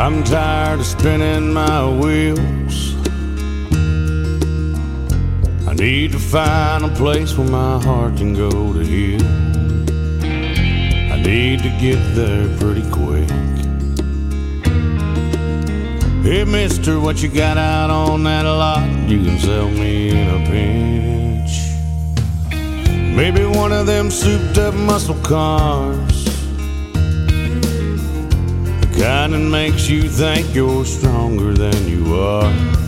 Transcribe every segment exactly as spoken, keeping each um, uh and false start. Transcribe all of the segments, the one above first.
I'm tired of spinning my wheels. I need to find a place where my heart can go to heal. I need to get there pretty quick. Hey mister, what you got out on that lot? You can sell me in a pinch. Maybe one of them souped up muscle cars, the kind that makes you think you're stronger than you are.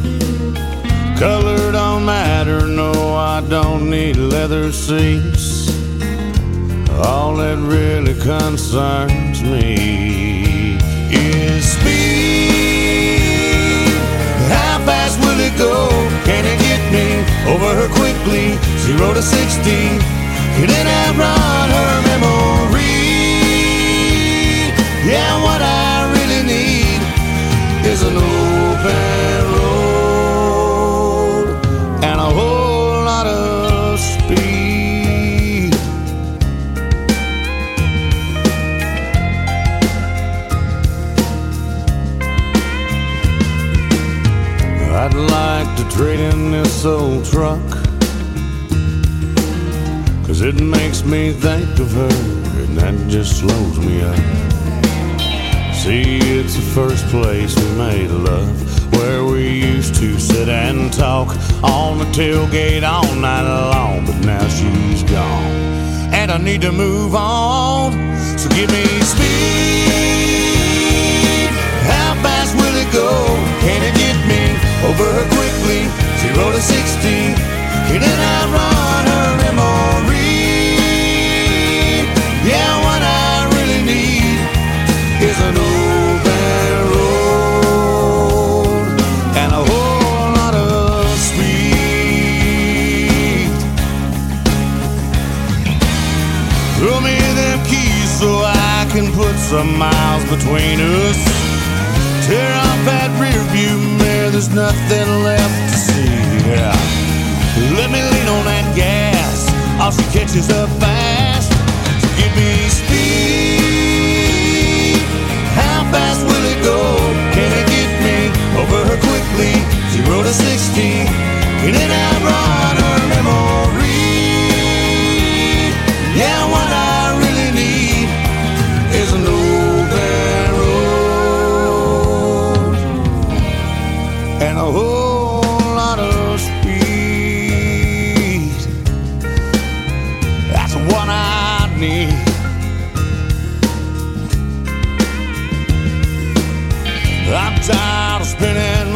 Color don't matter, no, I don't need leather seats. All that really concerns me is speed. How fast will it go? Can it get me over her quickly? Zero to sixty. Can it outrun her memory? Yeah, what I really need is an open road and a whole lot of speed. I'd like to trade in this old truck, 'cause it makes me think of her, and that just slows me up. See, it's the first place we made love, where we used to sit and talk on the tailgate all night long. But now she's gone, and I need to move on. So give me speed. How fast will it go? Can it get me over her quickly? Zero to sixty. Can it outrun her memory? Yeah, what I really need is an open road and a whole lot of speed. Throw me them keys so I can put some miles between us. Tear off that rear view mirror, there's nothing left to see. Yeah. Let me lean on that gas, all she catches up fast. So give me speed. How fast will it go? Can it get me over her quickly? Zero to sixty. Can it outrun her memory? Yeah, what I really need is an open road and a whole lot of speed. That's what I need. I'm tired of spinning